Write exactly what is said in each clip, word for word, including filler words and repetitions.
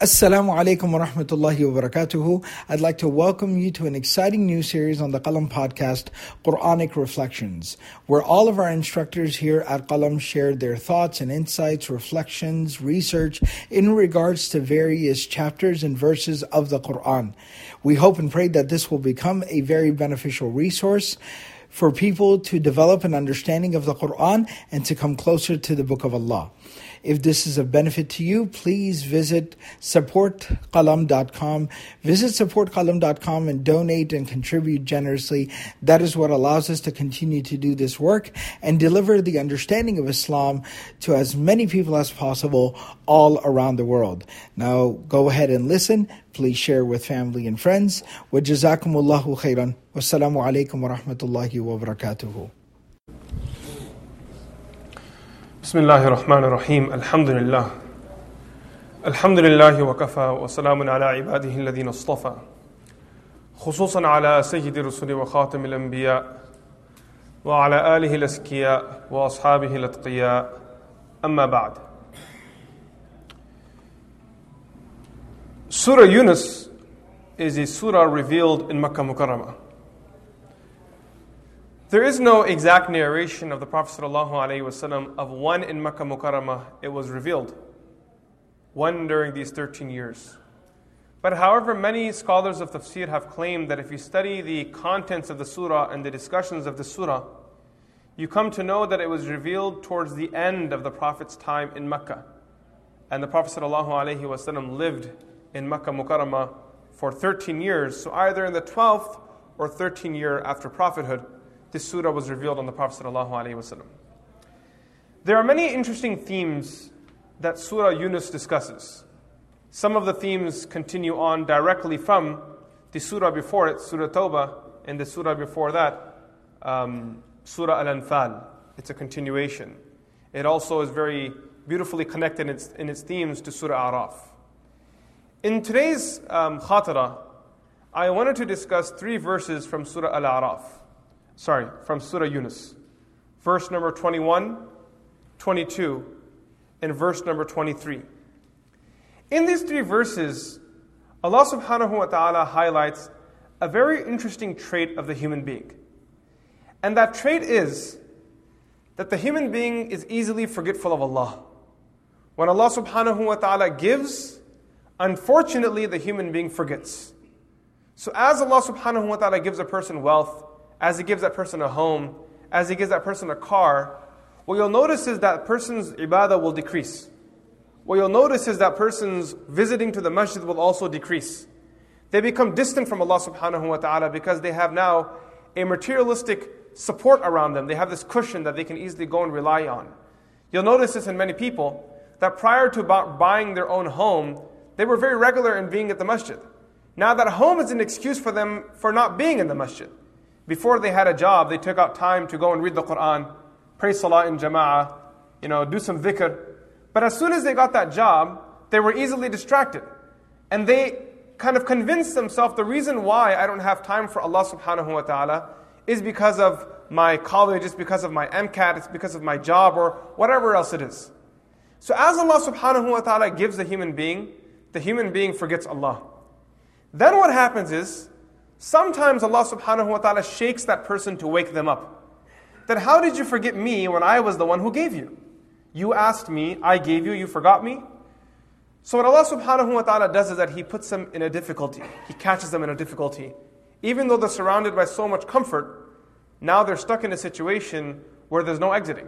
Assalamu alaikum wa rahmatullahi wa barakatuhu. I'd like to welcome you to an exciting new series on the Qalam podcast, Quranic Reflections, where all of our instructors here at Qalam share their thoughts and insights, reflections, research in regards to various chapters and verses of the Quran. We hope and pray that this will become a very beneficial resource for people to develop an understanding of the Quran and to come closer to the Book of Allah. If this is of benefit to you, please visit support qalam dot com. Visit support qalam dot com and donate and contribute generously. That is what allows us to continue to do this work and deliver the understanding of Islam to as many people as possible all around the world. Now, go ahead and listen. Please share with family and friends. Wa jazakumullahu khairan. Wassalamu alaikum wa rahmatullahi wa barakatuhu. بسم الله الرحمن الرحيم الحمد لله الحمد لله وكفى وسلام على عباده الذين اصطفى خصوصا على سيد الرسل وخاتم الأنبياء وعلى آله الأزكياء وأصحابه الأتقياء أما بعد. Surah Yunus is a surah revealed in Makkah Mukarramah. There is no exact narration of the Prophet ﷺ of when in Makkah Mukarramah it was revealed, when during these thirteen years. But however, many scholars of tafsir have claimed that if you study the contents of the surah and the discussions of the surah, you come to know that it was revealed towards the end of the Prophet's time in Makkah. And the Prophet ﷺ lived in Makkah Mukarramah for thirteen years, so either in the twelfth or thirteenth year after prophethood, this surah was revealed on the Prophet ﷺ. There are many interesting themes that Surah Yunus discusses. Some of the themes continue on directly from the surah before it, Surah Tawbah, and the surah before that, um, Surah Al-Anfal. It's a continuation. It also is very beautifully connected in its, in its themes to Surah Araf. In today's um, khatara, I wanted to discuss three verses from Surah Al-Araf. Sorry, from Surah Yunus. Verse number twenty-one, twenty-two, and verse number twenty-three. In these three verses, Allah subhanahu wa ta'ala highlights a very interesting trait of the human being. And that trait is that the human being is easily forgetful of Allah. When Allah subhanahu wa ta'ala gives, unfortunately the human being forgets. So as Allah subhanahu wa ta'ala gives a person wealth, as He gives that person a home, as He gives that person a car, what you'll notice is that person's ibadah will decrease. What you'll notice is that person's visiting to the masjid will also decrease. They become distant from Allah subhanahu wa ta'ala because they have now a materialistic support around them. They have this cushion that they can easily go and rely on. You'll notice this in many people, that prior to buying their own home, they were very regular in being at the masjid. Now that home is an excuse for them for not being in the masjid. Before they had a job, they took out time to go and read the Quran, pray salah in jama'ah, you know, do some dhikr. But as soon as they got that job, they were easily distracted. And they kind of convinced themselves the reason why I don't have time for Allah subhanahu wa ta'ala is because of my college, it's because of my MCAT, it's because of my job, or whatever else it is. So as Allah subhanahu wa ta'ala gives the human being, the human being forgets Allah. Then what happens is, sometimes Allah subhanahu wa ta'ala shakes that person to wake them up. Then how did you forget me when I was the one who gave you? You asked me, I gave you, you forgot me? So what Allah subhanahu wa ta'ala does is that He puts them in a difficulty. He catches them in a difficulty. Even though they're surrounded by so much comfort, now they're stuck in a situation where there's no exiting.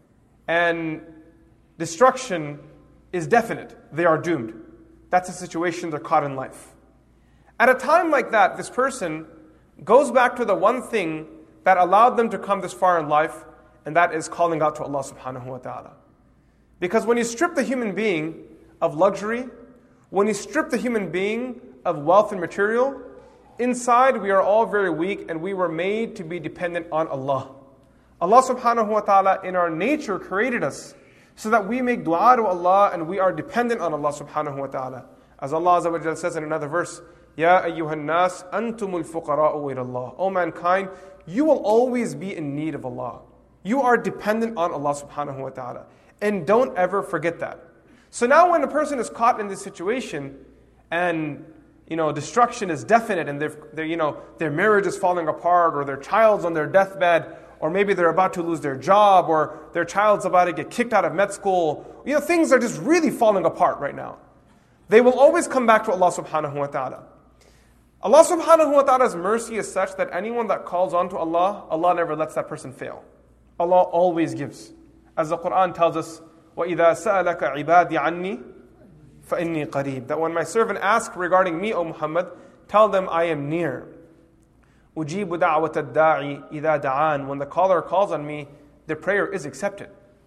And destruction is definite. They are doomed. That's the situation they're caught in life. At a time like that, this person goes back to the one thing that allowed them to come this far in life, and that is calling out to Allah subhanahu wa ta'ala. Because when you strip the human being of luxury, when you strip the human being of wealth and material, inside we are all very weak and we were made to be dependent on Allah. Allah subhanahu wa ta'ala in our nature created us so that we make dua to Allah and we are dependent on Allah subhanahu wa ta'ala. As Allah Azza wa Jalla says in another verse, Ya ayyuhan nas antumul fuqara'u ila Allah. O mankind, you will always be in need of Allah. You are dependent on Allah subhanahu wa ta'ala. And don't ever forget that. So now when a person is caught in this situation and you know, destruction is definite and they're, they're, you know, their marriage is falling apart or their child's on their deathbed or maybe they're about to lose their job or their child's about to get kicked out of med school. You know, things are just really falling apart right now. They will always come back to Allah subhanahu wa ta'ala. Allah subhanahu wa ta'ala's mercy is such that anyone that calls on to Allah, Allah never lets that person fail. Allah always gives. As the Quran tells us, وَإِذَا سَأَلَكَ عِبَادِي عَنِّي فَإِنِّي قَرِيبٌ. That when my servant asks regarding me, O Muhammad, tell them I am near. أُجِيبُ دَعْوَةَ الدَّاعِ إِذَا دَعَانِ. When the caller calls on me, their prayer is accepted.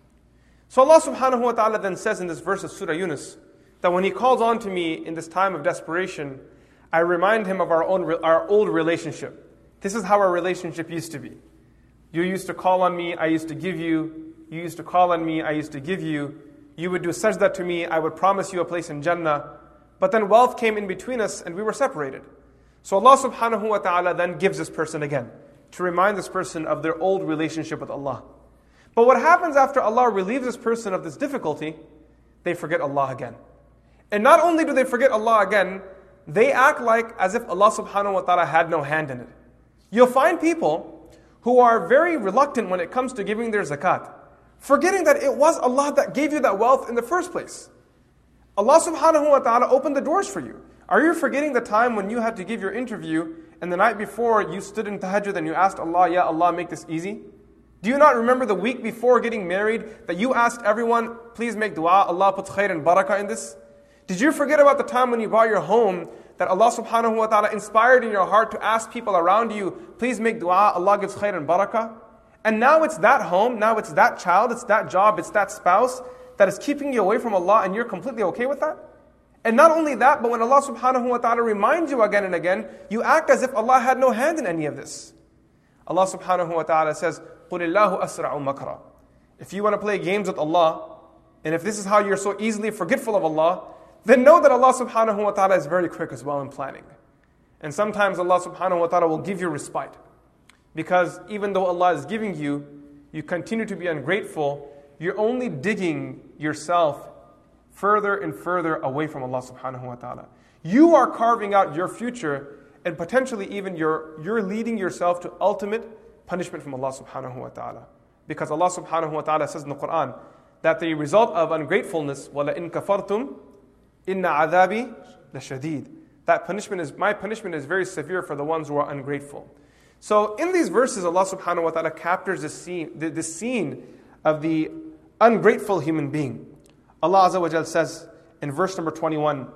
So Allah subhanahu wa ta'ala then says in this verse of Surah Yunus, that when He calls on to me in this time of desperation, I remind Him of our own our old relationship. This is how our relationship used to be. You used to call on me, I used to give you. You used to call on me, I used to give you. You would do sajda to me, I would promise you a place in Jannah. But then wealth came in between us and we were separated. So Allah subhanahu wa ta'ala then gives this person again, to remind this person of their old relationship with Allah. But what happens after Allah relieves this person of this difficulty, they forget Allah again. And not only do they forget Allah again, they act like as if Allah subhanahu wa ta'ala had no hand in it. You'll find people who are very reluctant when it comes to giving their zakat, forgetting that it was Allah that gave you that wealth in the first place. Allah subhanahu wa ta'ala opened the doors for you. Are you forgetting the time when you had to give your interview and the night before you stood in tahajjud and you asked Allah, Ya Allah, make this easy? Do you not remember the week before getting married that you asked everyone, please make dua, Allah puts khair and barakah in this? Did you forget about the time when you bought your home that Allah subhanahu wa ta'ala inspired in your heart to ask people around you, please make dua, Allah gives khair and barakah? And now it's that home, now it's that child, it's that job, it's that spouse that is keeping you away from Allah and you're completely okay with that? And not only that, but when Allah subhanahu wa ta'ala reminds you again and again, you act as if Allah had no hand in any of this. Allah subhanahu wa ta'ala says, قُلِ اللَّهُ أَسْرَعُ مَكْرًا. If you want to play games with Allah, and if this is how you're so easily forgetful of Allah, then know that Allah subhanahu wa ta'ala is very quick as well in planning. And sometimes Allah subhanahu wa ta'ala will give you respite. Because even though Allah is giving you, you continue to be ungrateful, you're only digging yourself further and further away from Allah subhanahu wa ta'ala. You are carving out your future and potentially even you're, you're leading yourself to ultimate punishment from Allah subhanahu wa ta'ala. Because Allah subhanahu wa ta'ala says in the Quran that the result of ungratefulness, وَلَئِن كَفَرْتُمْ إِنَّ عَذَابِي لَشَدِيدٌ. That punishment is, my punishment is very severe for the ones who are ungrateful. So in these verses, Allah subhanahu wa ta'ala captures this scene, this scene of the ungrateful human being. Allah Azza wa Jal says in verse number twenty-one,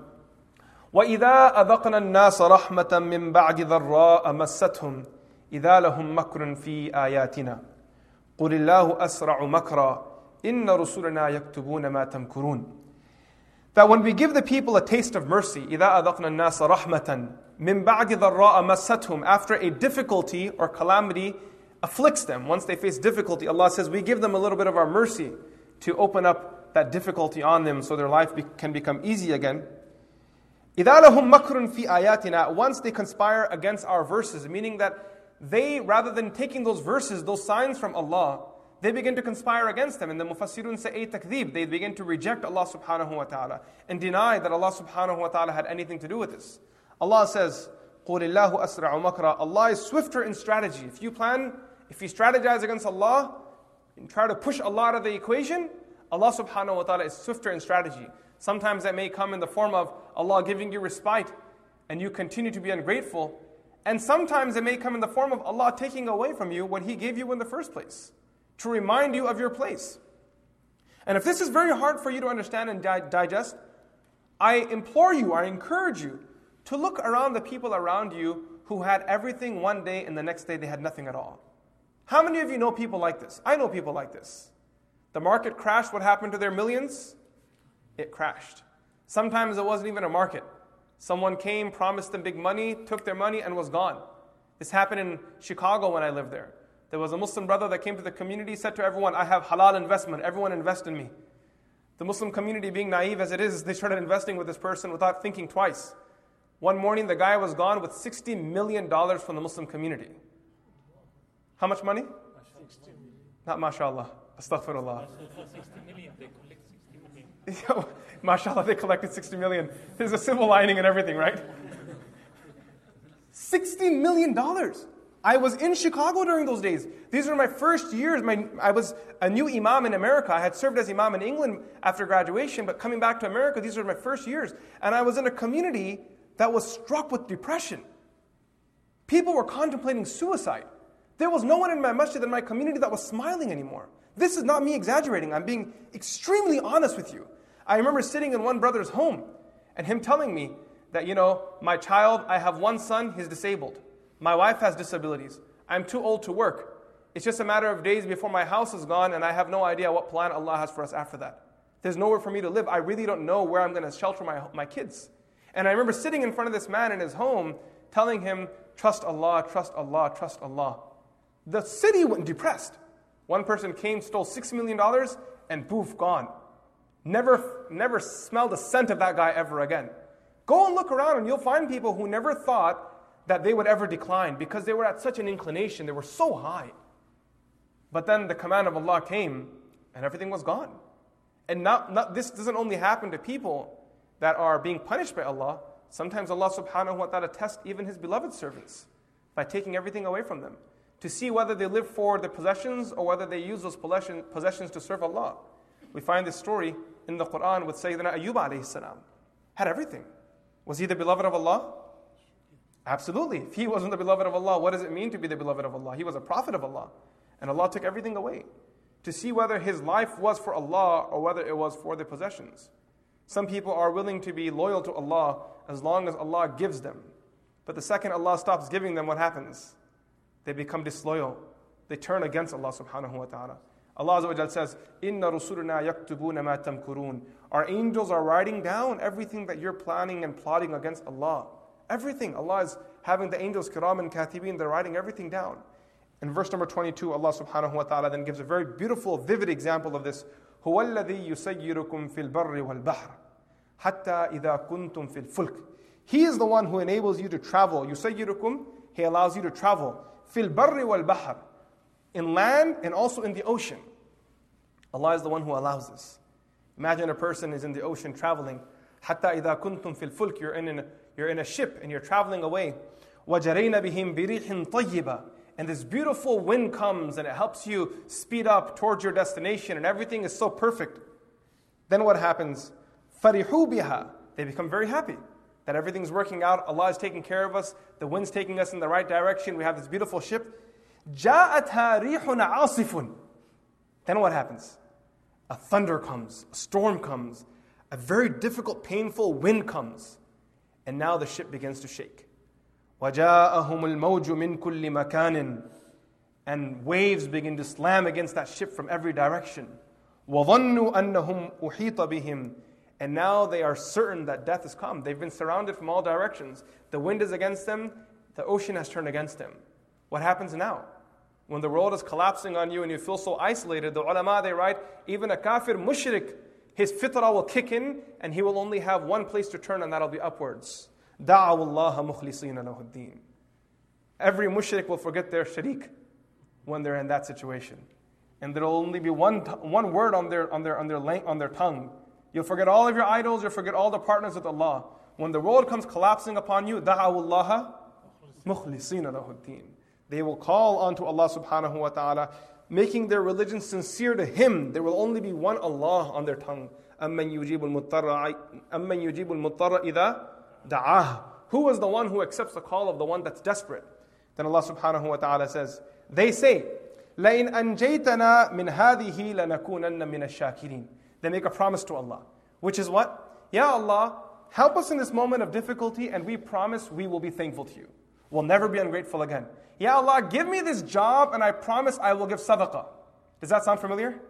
وَإِذَا أَذَقْنَا النَّاسَ رَحْمَةً مِّن بَعْدِ ضَرَّاءَ مَسَّتْهُمْ إِذَا لَهُمْ مَكْرٌ فِي آيَاتِنَا قُلِ اللَّهُ أَسْرَعُ مَكْرًا إِنَّ رُسُلَنَا يَكْتُبُونَ مَا تَمْكُرُونَ. That when we give the people a taste of mercy, إِذَا أَذَقْنَا النَّاسَ رَحْمَةً مِّن بَعْدِ ضَرَّاءَ مَسَّتْهُمْ, after a difficulty or calamity afflicts them, once they face difficulty, Allah says we give them a little bit of our mercy to open up that difficulty on them so their life be- can become easy again. إِذَا لَهُمْ مَكْرٌ فِي آيَاتِنَا. Once they conspire against our verses, meaning that they, rather than taking those verses, those signs from Allah, they begin to conspire against them. And the Mufassirun say, ay takdhib. They begin to reject Allah subhanahu wa ta'ala and deny that Allah subhanahu wa ta'ala had anything to do with this. Allah says, قُلِ اللَّهُ أَسْرَعُ مَكْرًا. Allah is swifter in strategy. If you plan, if you strategize against Allah and try to push Allah out of the equation, Allah subhanahu wa ta'ala is swifter in strategy. Sometimes that may come in the form of Allah giving you respite and you continue to be ungrateful. And sometimes it may come in the form of Allah taking away from you what He gave you in the first place, to remind you of your place. And if this is very hard for you to understand and di- digest, I implore you, I encourage you to look around the people around you who had everything one day and the next day they had nothing at all. How many of you know people like this? I know people like this. The market crashed, what happened to their millions? It crashed. Sometimes it wasn't even a market. Someone came, promised them big money, took their money and was gone. This happened in Chicago when I lived there. There was a Muslim brother that came to the community, said to everyone, I have halal investment, everyone invest in me. The Muslim community, being naive as it is, they started investing with this person without thinking twice. One morning, the guy was gone with sixty million dollars from the Muslim community. How much money? sixty. Not mashallah. Astaghfirullah. MashaAllah, they collected sixty million. There's a silver lining and everything, right? sixty million dollars. I was in Chicago during those days. These were my first years. My, I was a new imam in America. I had served as imam in England after graduation, but coming back to America, these were my first years. And I was in a community that was struck with depression. People were contemplating suicide. There was no one in my masjid, in my community, that was smiling anymore. This is not me exaggerating. I'm being extremely honest with you. I remember sitting in one brother's home and him telling me that, you know, my child, I have one son, he's disabled. My wife has disabilities. I'm too old to work. It's just a matter of days before my house is gone, and I have no idea what plan Allah has for us after that. There's nowhere for me to live. I really don't know where I'm going to shelter my, my kids. And I remember sitting in front of this man in his home, telling him, trust Allah, trust Allah, trust Allah. The city went depressed. One person came, stole six million dollars, and poof, gone. Never, never smelled a scent of that guy ever again. Go and look around, and you'll find people who never thought that they would ever decline because they were at such an inclination, they were so high. But then the command of Allah came and everything was gone. And not, not, this doesn't only happen to people that are being punished by Allah. Sometimes Allah subhanahu wa ta'ala tests even His beloved servants by taking everything away from them to see whether they live for the possessions or whether they use those possession, possessions to serve Allah. We find this story in the Quran with Sayyidina Ayyub alayhi salam. Had everything. Was he the beloved of Allah? Absolutely. If he wasn't the beloved of Allah, what does it mean to be the beloved of Allah? He was a prophet of Allah. And Allah took everything away to see whether his life was for Allah or whether it was for the possessions. Some people are willing to be loyal to Allah as long as Allah gives them. But the second Allah stops giving them, what happens? They become disloyal. They turn against Allah subhanahu wa ta'ala. Allah Azza wa Jalla says, Inna rusuluna yaktubuna ma tamkurun. Our angels are writing down everything that you're planning and plotting against Allah. Everything. Allah is having the angels, kiram and katibin, they're writing everything down. In verse number twenty-two, Allah subhanahu wa ta'ala then gives a very beautiful, vivid example of this. هُوَ الَّذِي يُسَيِّرُكُمْ فِي الْبَرِّ وَالْبَحْرِ حَتَّى إِذَا كُنْتُمْ فِي الْفُلْكِ. He is the one who enables you to travel. يُسَيِّرُكُمْ, He allows you to travel. فِي الْبَرِّ وَالْبَحْرِ, in land and also in the ocean. Allah is the one who allows this. Imagine a person is in the ocean traveling. حَتَّى إِذَا كُنْتُمْ فِي الْفُلْكِ, You're in, an, you're in a ship and you're traveling away. وَجَرَيْنَ بِهِمْ بِرِيحٍ طَيِّبَةٍ, and this beautiful wind comes and it helps you speed up towards your destination and everything is so perfect. Then what happens? فَرِحُوا بِهَا, they become very happy that everything's working out. Allah is taking care of us. The wind's taking us in the right direction. We have this beautiful ship. جَاءَتْهَا رِيحٌ عَاصِفٌ. Then what happens? A thunder comes, a storm comes, a very difficult, painful wind comes. And now the ship begins to shake. وَجَاءَهُمُ الْمَوْجُ مِنْ كُلِّ مَكَانٍ, and waves begin to slam against that ship from every direction. وَظَنُّوا أَنَّهُمْ أُحِيطَ بِهِمْ, and now they are certain that death has come. They've been surrounded from all directions. The wind is against them. The ocean has turned against them. What happens now? When the world is collapsing on you and you feel so isolated, the ulama, they write, even a kafir mushrik, his fitrah will kick in and he will only have one place to turn, and that'll be upwards. دَعَوُ اللَّهَ مُخْلِصِينَ لَهُ الدِّينَ. Every mushrik will forget their sharik when they're in that situation. And there will only be one one word on their on their on their on their tongue. You'll forget all of your idols, you'll forget all the partners with Allah. When the world comes collapsing upon you, دَعَوُ اللَّهَ مُخْلِصِينَ لَهُ الدِّينَ. They will call onto Allah subhanahu wa ta'ala, making their religion sincere to Him. There will only be one Allah on their tongue. أَمَّنْ يُجِيبُ الْمُضْطَرَّ أَمَّنْ يُجِيبُ الْمُضْطَرَّ إِذَا دَعَاهُ. Who is the one who accepts the call of the one that's desperate? Then Allah subhanahu wa ta'ala says, they say, لَإِنْ أَنْجَيْتَنَا مِنْ هَذِهِ لَنَكُونَنَّ مِنَ الشَّاكِرِينَ. They make a promise to Allah, which is what? Ya Allah, help us in this moment of difficulty and we promise we will be thankful to you. We'll never be ungrateful again. Ya Allah, give me this job and I promise I will give sadaqah. Does that sound familiar?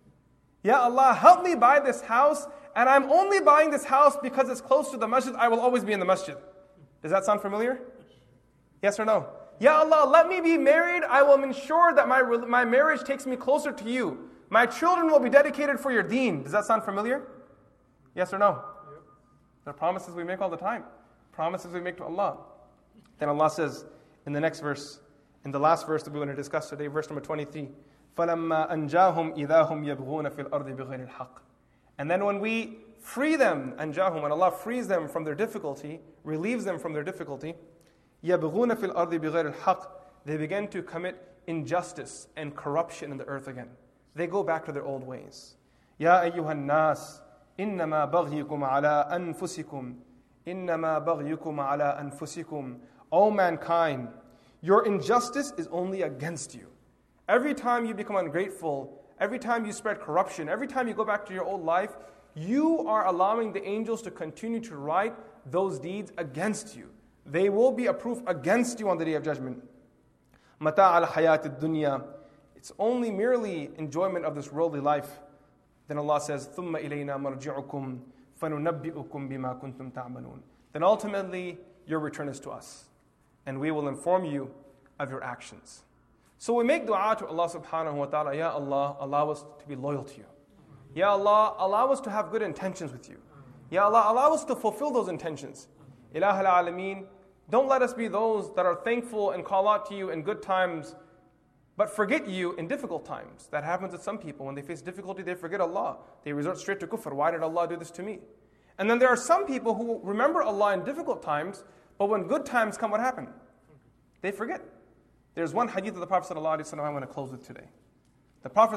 Ya Allah, help me buy this house and I'm only buying this house because it's close to the masjid. I will always be in the masjid. Does that sound familiar? Yes or no? Ya Allah, let me be married. I will ensure that my, my marriage takes me closer to you. My children will be dedicated for your deen. Does that sound familiar? Yes or no? Yep. They're promises we make all the time. Promises we make to Allah. Then Allah says in the next verse, in the last verse that we're going to discuss today, verse number twenty-three, فَلَمَّا أَنْجَاهُمْ إِذَا هُمْ يَبْغُونَ فِي الْأَرْضِ بِغَيْرِ الْحَقِّ. And then when we free them, أنجاهم, when Allah frees them from their difficulty, relieves them from their difficulty, يَبْغُونَ فِي الْأَرْضِ بِغَيْرِ الْحَقِّ, they begin to commit injustice and corruption in the earth again. They go back to their old ways. يَا أَيُّهَا النَّاسِ إِنَّمَا بَغْيُكُمْ عَلَىٰ أَنفُسِكُمْ إِنَّمَا بَغْيُكُمْ عَلَىٰ أَنفُسِكُمْ O mankind, your injustice is only against you. Every time you become ungrateful, every time you spread corruption, every time you go back to your old life, you are allowing the angels to continue to write those deeds against you. They will be a proof against you on the Day of Judgment. مَتَاعَ الْحَيَاةِ الدُّنْيَا, it's only merely enjoyment of this worldly life. Then Allah says, ثُمَّ إِلَيْنَا مَرْجِعُكُمْ فَنُنَبِّئُكُمْ بِمَا كُنْتُمْ تَعْمَلُونَ. Then ultimately, your return is to us, and we will inform you of your actions. So we make dua to Allah subhanahu wa ta'ala, Ya Allah, allow us to be loyal to you. Ya Allah, allow us to have good intentions with you. Ya Allah, allow us to fulfill those intentions. Ilah al-Alameen, don't let us be those that are thankful and call out to you in good times, but forget you in difficult times. That happens to some people. When they face difficulty, they forget Allah. They resort straight to kufr. Why did Allah do this to me? And then there are some people who remember Allah in difficult times, but when good times come, what happened? They forget. There's one hadith of the Prophet ﷺ I want to close with today. The Prophet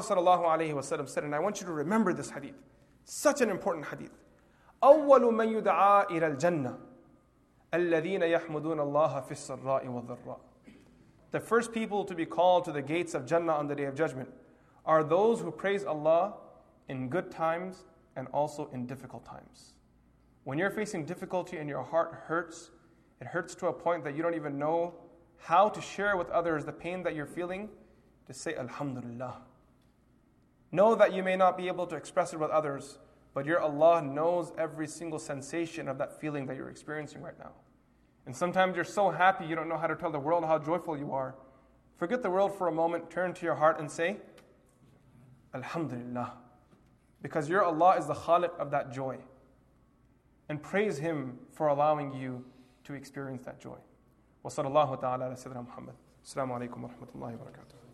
ﷺ said, and I want you to remember this hadith. Such an important hadith. أَوَّلُ مَنْ يُدْعَى إِلَى الْجَنَّةِ الَّذِينَ يَحْمُدُونَ اللَّهَ فِي السَّرَّاءِ وَالضَّرَّاءِ. The first people to be called to the gates of Jannah on the Day of Judgment are those who praise Allah in good times and also in difficult times. When you're facing difficulty and your heart hurts, it hurts to a point that you don't even know how to share with others the pain that you're feeling, to say Alhamdulillah. Know that you may not be able to express it with others, but your Allah knows every single sensation of that feeling that you're experiencing right now. And sometimes you're so happy you don't know how to tell the world how joyful you are. Forget the world for a moment, turn to your heart and say Alhamdulillah. Because your Allah is the Khaliq of that joy. And praise Him for allowing you to experience that joy. وصلى الله تعالى على سيدنا محمد. السلام عليكم ورحمة الله وبركاته.